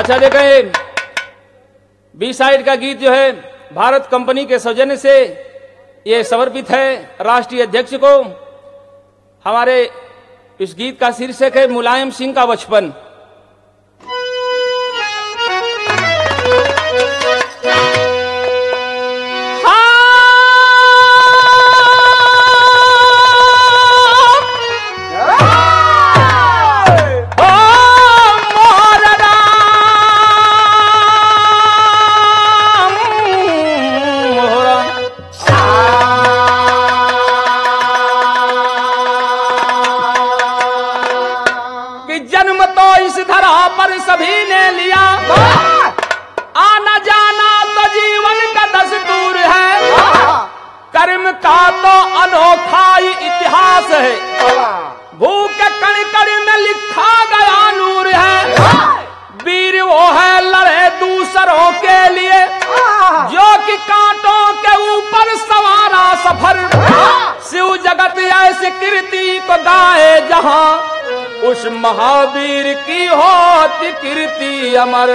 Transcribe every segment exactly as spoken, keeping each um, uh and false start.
अच्छा देखें, B side का गीत जो है भारत कंपनी के सौजन्य से ये समर्पित है राष्ट्रीय अध्यक्ष को। हमारे इस गीत का शीर्षक है मुलायम सिंह का बचपन। सभी ने लिया आना जाना तो जीवन का दस्तूर है, कर्म का तो अनोखा ही इतिहास है, भूख कण कण में लिखा गया नूर है। वीर वो है लड़े दूसरों के लिए जो कि कांटों के ऊपर सवारा सफर, शिव जगत ऐसी कीर्ति को गाए जहां उस महावीर की होती कीर्ति अमर।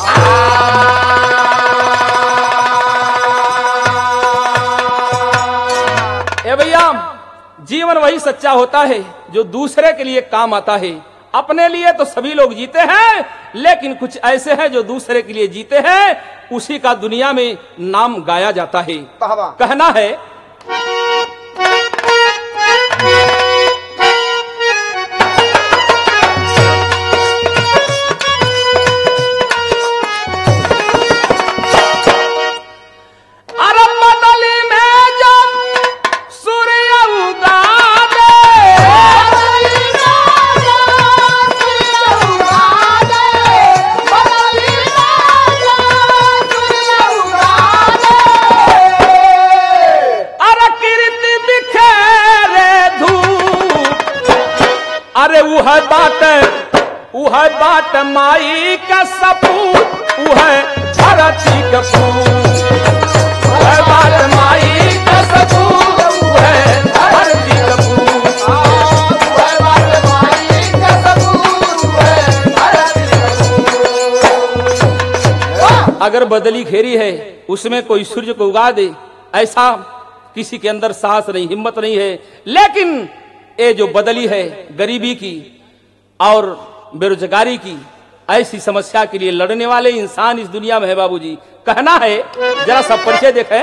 ए भैया, जीवन वही सच्चा होता है जो दूसरे के लिए काम आता है। अपने लिए तो सभी लोग जीते हैं, लेकिन कुछ ऐसे हैं जो दूसरे के लिए जीते हैं, उसी का दुनिया में नाम गाया जाता है। कहना है उह बाट उह बाट माई का सपूत, उह धरती का फूल, उह बाट माई का सपूत, उह धरती का फूल, उह बाट माई का सपूत, उह धरती का फूल। अगर बदली घेरी है उसमें कोई सूर्य को उगा दे, ऐसा किसी के अंदर साहस नहीं, हिम्मत नहीं है। लेकिन ये जो बदली है गरीबी की और बेरोजगारी की, ऐसी समस्या के लिए लड़ने वाले इंसान इस दुनिया में है बाबूजी। कहना है, जरा सब परिचय देखें।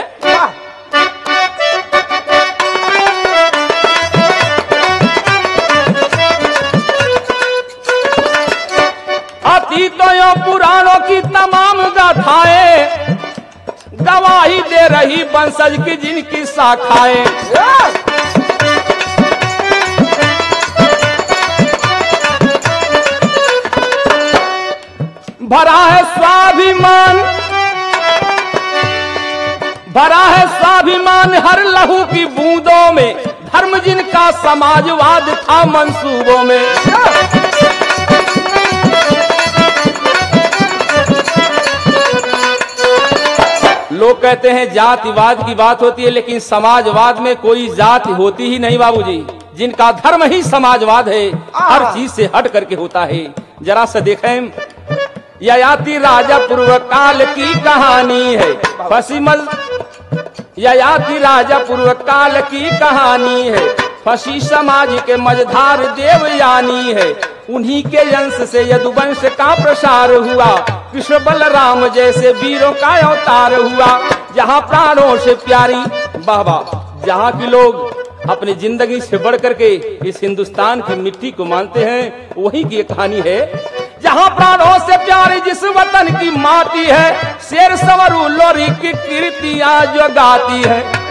अतीतों पुराणों की तमाम गाथाएं गवाही दे रही वंशज की जिनकी शाखाएं, भरा है स्वाभिमान, भरा है स्वाभिमान हर लहू की बूंदों में, धर्म जिनका समाजवाद था मंसूबों में। लोग कहते हैं जातिवाद की बात होती है, लेकिन समाजवाद में कोई जाति होती ही नहीं बाबूजी। जिनका धर्म ही समाजवाद है, हर चीज से हट करके होता है। जरा से देखें, ययाति राजा पूर्व काल की कहानी है, फंसी मज ययाति राजा पूर्व काल की कहानी है, फंसी समाज के मझधार देवयानी है। उन्हीं के अंश से यदुवंश का प्रसार हुआ, कृष्ण बलराम जैसे वीरों का अवतार हुआ। जहाँ प्राणों से प्यारी बाबा, जहाँ के लोग अपनी जिंदगी से बढ़ करके इस हिंदुस्तान की मिट्टी को मानते हैं, वही की कहानी है। जहाँ प्राणों से प्यारी जिस वतन की माटी है, शेर सवरू लोरी की कीर्तियां जो गाती है।